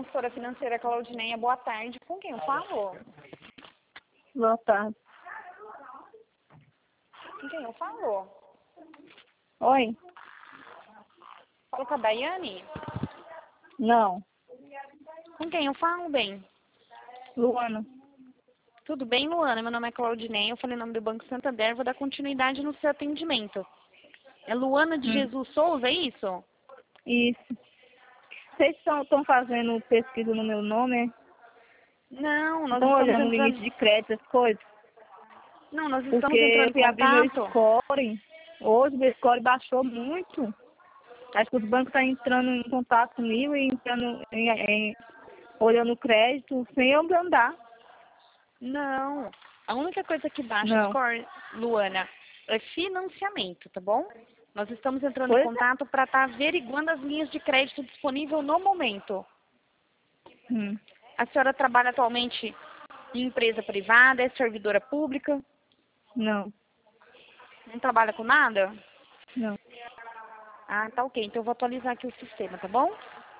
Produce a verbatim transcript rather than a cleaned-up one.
consultora financeira Claudineia, boa tarde. Com quem eu falo? Boa tarde. Com quem eu falo? Oi? Falo com a Daiane? Não. Com quem eu falo, bem? Luana. Tudo bem, Luana? Meu nome é Claudineia, eu falei em nome do Banco Santander, vou dar continuidade no seu atendimento. É Luana de Hum. Jesus Souza, é isso? Isso. Vocês estão fazendo pesquisa no meu nome, é? Não, nós Estão estamos olhando o limite entrando... de crédito, essas coisas? Não, nós Porque estamos entrando eu em fui abrir meu contato... score. Hoje meu score baixou muito. Acho que os bancos estão entrando em contato comigo e entrando em, em, olhando o crédito sem eu andar. Não, a única coisa que baixa o Não. score, Luana, é financiamento, tá bom? Nós estamos entrando em Pois é. contato para estar averiguando as linhas de crédito disponíveis no momento. Hum. A senhora trabalha atualmente em empresa privada, é servidora pública? Não. Não trabalha com nada? Não. Ah, tá ok. Então eu vou atualizar aqui o sistema, tá bom?